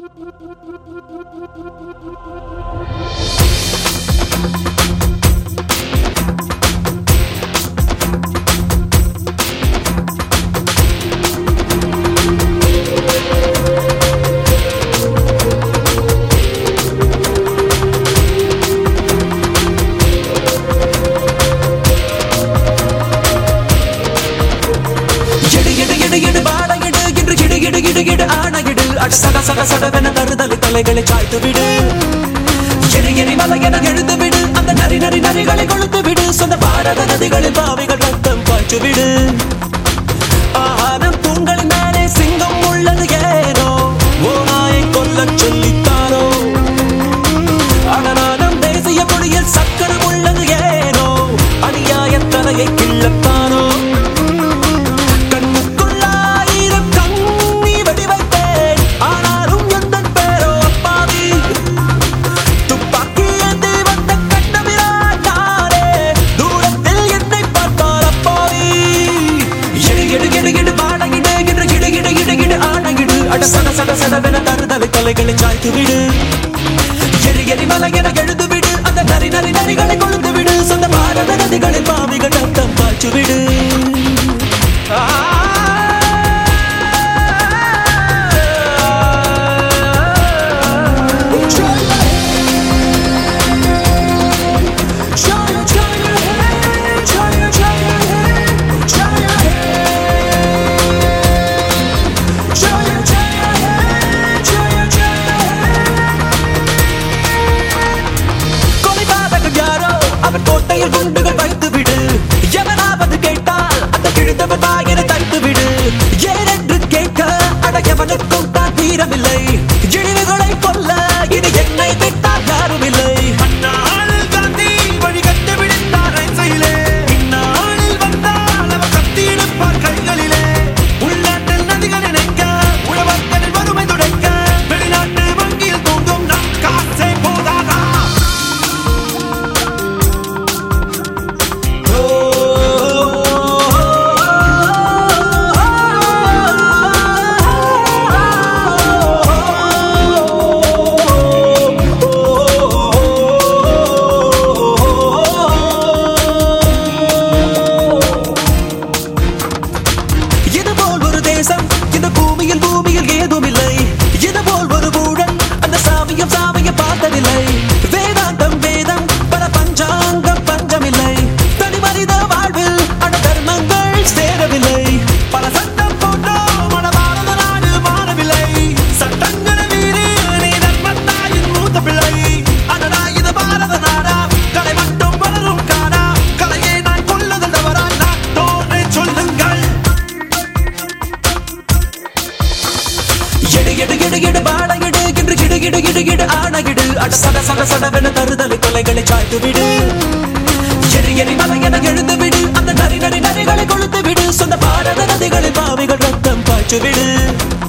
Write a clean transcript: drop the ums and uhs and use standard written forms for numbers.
சட சட சடவென தருதலை தலைகளை சாய்த்து விடு. எரி எரி மலையென எழுந்து விடு. அந்த நரி நரி நரிகளை கொழுத்து விடு. சொந்த பாரத நதிகளில் பாவிகள் ரத்தம் பாய்ச்சு விடு. ஆகாரம் தூண்களின் மேலே சிங்கம் உள்ளது ஏனோ ஓநாயை கொல்ல சொல்லித்தாரோ. அடனானம் தேசிய கொடியில் சக்கரம் உள்ளது ஏனோ அநியாய தலையை கிள்ளத்தானோ. சட சட சடவென தருதலை தலைகளை சாய்த்து விடு. எரி எரி மலையென எழுந்து விடு. அந்த நரி நரி நரிகளை கொழுந்து விடு. சொந்த பாரத நதிகளில் பாவிகள் ரத்தம் பாய்ச்சு விடு. கோட்டையில் குண்டுகள் வைத்து விடு. எவனாவது கேட்டால் அந்த கிழிந்தவன் வாயினை தைத்து விடு. ஏனென்று கேட்க அடையவனுக்கும் தான் தீரமில்லை. இழிவுகளை கொல்ல இது என்னை விட்டால் யாரும் இல்லை. அந்நாளில் காந்தி வழிகட்டு விடுத்தார் செயலே. இந்நாளில் வந்தால் அவர் கத்தி எடுப்பார் கைகளிலே. உள்நாட்டில் நதிகள் நினைக்க உழவர்களின் வறுமை துடைக்க வெளிநாட்டு வங்கியில் தூங்கும் நம் காசே போதாதா. இந்த பூமியில் பூமியில் ஏதும் இல்லை. இது போல் ஒரு ஊழல் அந்த சாமியம் சாமியம் பார்த்ததில்லை. வேதாந்தம் வேதம் பல பஞ்சாங்கம் பஞ்சமில்லை. தனி மனித வாழ்வில் அட தர்மங்கள் சேரவில்லை. பல சட்டம் போட்டோ மன பாரத நாடு மாறவில்லை. சட்டங்களை மீறி நீ தர்மத்தாயின் மூத்த பிள்ளை. அடடா இது பாரத நாடா கலை மட்டும் வளரும் காடா. கலையை நான் கொள்ளுதல் தவறா நாட்டோரை சொல்லுங்கள். எடு எடு எடு எடு பாடையிடு என்று கிடு கிடு கிடு கிடு ஆணையிடு. சட சட சடவென தருதலை கொலைகளை சாய்த்து விடு. எரி எரி மலையென எழுந்து விடு. அந்த நரி நரி நரிகளை கொழுத்து விடு. சொந்த பாரத நதிகளில் பாவிகள் ரத்தம் பாய்ச்சு விடு.